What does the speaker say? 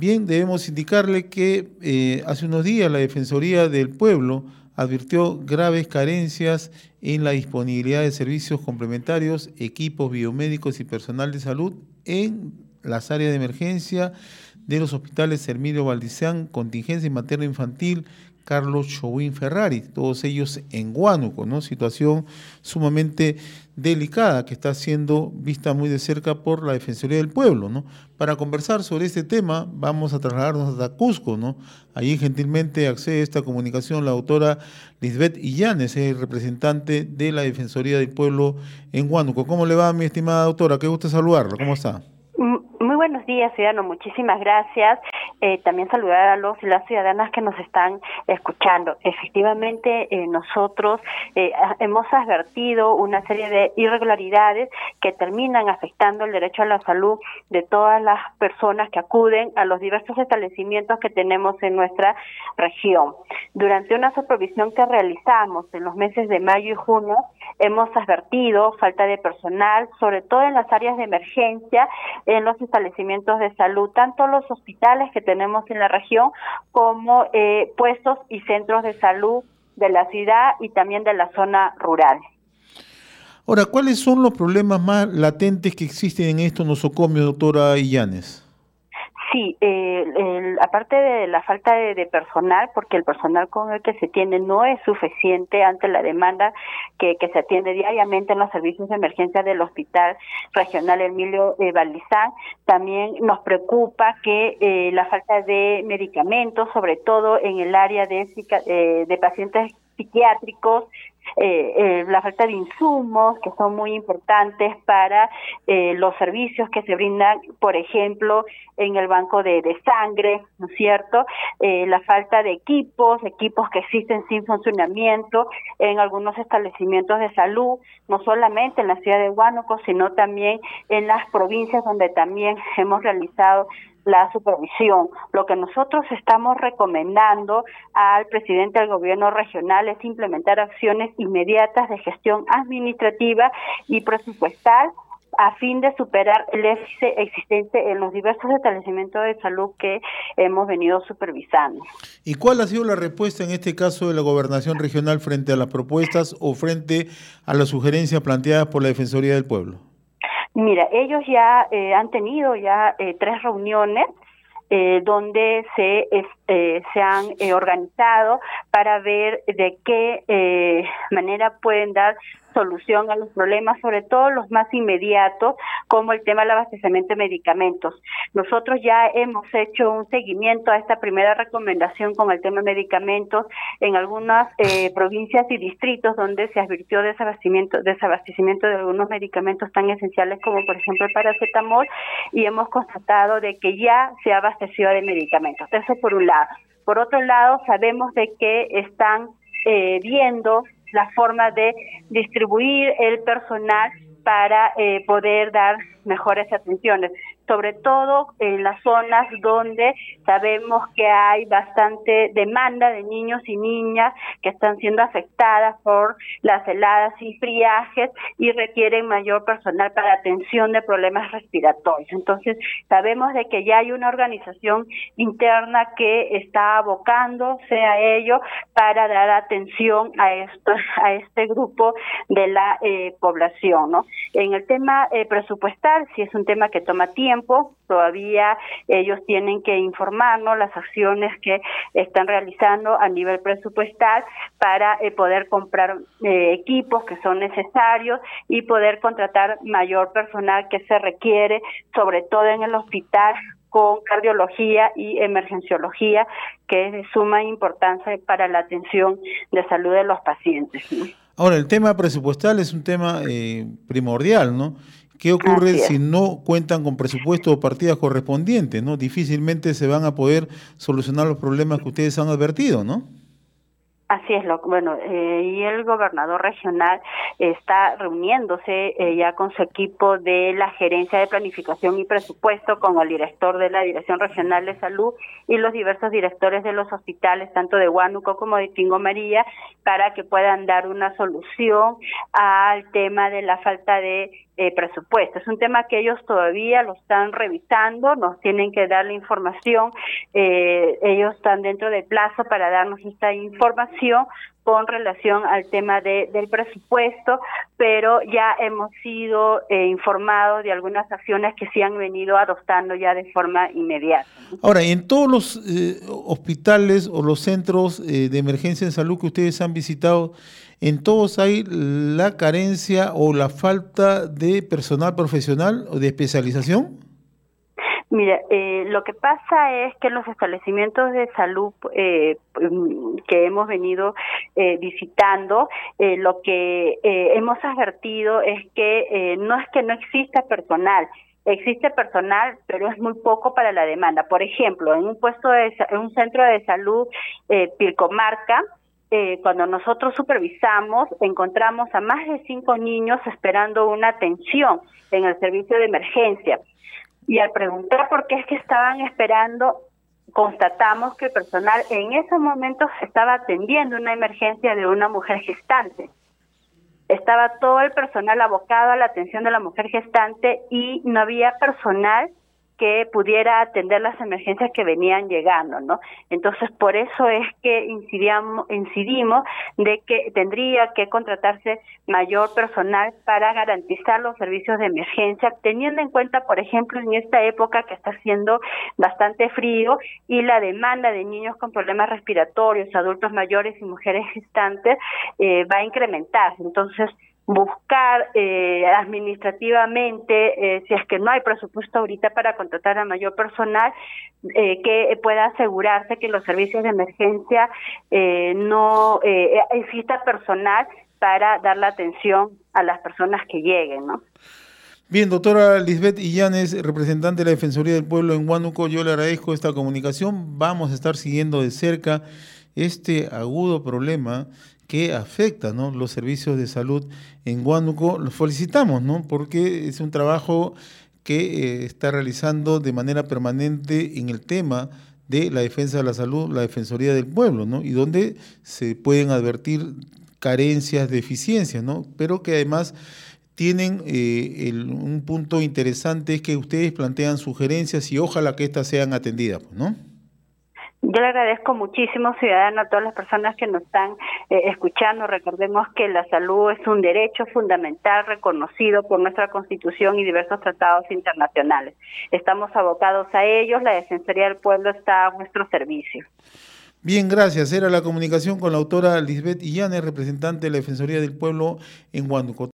Bien, debemos indicarle que hace unos días la Defensoría del Pueblo advirtió graves carencias en la disponibilidad de servicios complementarios, equipos biomédicos y personal de salud en las áreas de emergencia de los hospitales Hermilio Valdizán, Contingencia Materno-Infantil, Carlos Chauvin Ferrari, todos ellos en Huánuco, ¿no? Situación sumamente delicada que está siendo vista muy de cerca por la Defensoría del Pueblo, ¿no? Para conversar sobre este tema vamos a trasladarnos hasta Cusco, ¿no? Allí gentilmente accede a esta comunicación la doctora Lisbeth Illanes, representante de la Defensoría del Pueblo en Huánuco. ¿Cómo le va, mi estimada doctora? Qué gusto saludarla. ¿Cómo está? Muy buenos días, ciudadano. Muchísimas gracias. También saludar a los y las ciudadanas que nos están escuchando. Efectivamente, nosotros hemos advertido una serie de irregularidades que terminan afectando el derecho a la salud de todas las personas que acuden a los diversos establecimientos que tenemos en nuestra región. Durante una supervisión que realizamos en los meses de mayo y junio, hemos advertido falta de personal, sobre todo en las áreas de emergencia, en los establecimientos de salud, tanto los hospitales que tenemos en la región como puestos y centros de salud de la ciudad y también de la zona rural. Ahora, ¿cuáles son los problemas más latentes que existen en estos nosocomios, doctora Illanes? Sí, aparte de la falta de personal, porque el personal con el que se tiene no es suficiente ante la demanda que se atiende diariamente en los servicios de emergencia del Hospital Regional Hermilio Valdizán, también nos preocupa que la falta de medicamentos, sobre todo en el área de pacientes psiquiátricos, la falta de insumos que son muy importantes para los servicios que se brindan, por ejemplo, en el banco de sangre, ¿no es cierto? La falta de equipos que existen sin funcionamiento en algunos establecimientos de salud, no solamente en la ciudad de Huánuco, sino también en las provincias donde también hemos realizado la supervisión. Lo que nosotros estamos recomendando al presidente del gobierno regional es implementar acciones inmediatas de gestión administrativa y presupuestal a fin de superar el déficit existente en los diversos establecimientos de salud que hemos venido supervisando. ¿Y cuál ha sido la respuesta en este caso de la Gobernación Regional frente a las propuestas o frente a las sugerencias planteadas por la Defensoría del Pueblo? Mira, ellos ya han tenido 3 reuniones donde se han organizado para ver de qué manera pueden dar solución a los problemas, sobre todo los más inmediatos, como el tema del abastecimiento de medicamentos. Nosotros ya hemos hecho un seguimiento a esta primera recomendación con el tema de medicamentos en algunas provincias y distritos donde se advirtió desabastecimiento de algunos medicamentos tan esenciales como por ejemplo el paracetamol, y hemos constatado de que ya se ha abastecido de medicamentos. Eso por un lado. Por otro lado, sabemos de que están viendo la forma de distribuir el personal para poder dar mejores atenciones, sobre todo en las zonas donde sabemos que hay bastante demanda de niños y niñas que están siendo afectadas por las heladas y friajes y requieren mayor personal para atención de problemas respiratorios. Entonces, sabemos de que ya hay una organización interna que está abocándose a ello para dar atención a este grupo de la población, ¿no? En el tema presupuestal, si es un tema que toma tiempo, todavía ellos tienen que informarnos las acciones que están realizando a nivel presupuestal para poder comprar equipos que son necesarios y poder contratar mayor personal que se requiere, sobre todo en el hospital con cardiología y emergenciología, que es de suma importancia para la atención de salud de los pacientes, ¿no? Ahora, el tema presupuestal es un tema primordial, ¿no? ¿Qué ocurre si no cuentan con presupuesto o partidas correspondientes, ¿no? Difícilmente se van a poder solucionar los problemas que ustedes han advertido, ¿no? Así es, y el gobernador regional está reuniéndose ya con su equipo de la Gerencia de Planificación y Presupuesto, con el director de la Dirección Regional de Salud y los diversos directores de los hospitales, tanto de Huánuco como de Tingo María, para que puedan dar una solución al tema de la falta de presupuesto. Es un tema que ellos todavía lo están revisando, nos tienen que dar la información, ellos están dentro del plazo para darnos esta información con relación al tema del presupuesto, pero ya hemos sido informados de algunas acciones que se han venido adoptando ya de forma inmediata. Ahora, en todos los hospitales o los centros de emergencia en salud que ustedes han visitado, ¿en todos hay la carencia o la falta de personal profesional o de especialización? Mira, lo que pasa es que los establecimientos de salud que hemos venido visitando, lo que hemos advertido es que no exista personal. Existe personal, pero es muy poco para la demanda. Por ejemplo, en un centro de salud Pilcomarca, cuando nosotros supervisamos, encontramos a más de 5 niños esperando una atención en el servicio de emergencia. Y al preguntar por qué es que estaban esperando, constatamos que el personal en esos momentos estaba atendiendo una emergencia de una mujer gestante. Estaba todo el personal abocado a la atención de la mujer gestante y no había personal que pudiera atender las emergencias que venían llegando, ¿no? Entonces, por eso es que incidimos de que tendría que contratarse mayor personal para garantizar los servicios de emergencia, teniendo en cuenta, por ejemplo, en esta época que está haciendo bastante frío y la demanda de niños con problemas respiratorios, adultos mayores y mujeres gestantes va a incrementarse. Entonces, buscar administrativamente, si es que no hay presupuesto ahorita para contratar a mayor personal, que pueda asegurarse que los servicios de emergencia no exista personal para dar la atención a las personas que lleguen, ¿no? Bien, doctora Lisbeth Illanes, representante de la Defensoría del Pueblo en Huánuco, yo le agradezco esta comunicación. Vamos a estar siguiendo de cerca este agudo problema que afecta, ¿no?, los servicios de salud en Huánuco. Los felicitamos, ¿no?, porque es un trabajo que está realizando de manera permanente en el tema de la defensa de la salud, la Defensoría del Pueblo, ¿no?, y donde se pueden advertir carencias, deficiencias, ¿no?, pero que además tienen un punto interesante, es que ustedes plantean sugerencias y ojalá que éstas sean atendidas, ¿no? Yo le agradezco muchísimo, ciudadano, a todas las personas que nos están escuchando. Recordemos que la salud es un derecho fundamental reconocido por nuestra Constitución y diversos tratados internacionales. Estamos abocados a ellos, la Defensoría del Pueblo está a nuestro servicio. Bien, gracias. Era la comunicación con la autora Lisbeth Illanes, representante de la Defensoría del Pueblo en Huánuco.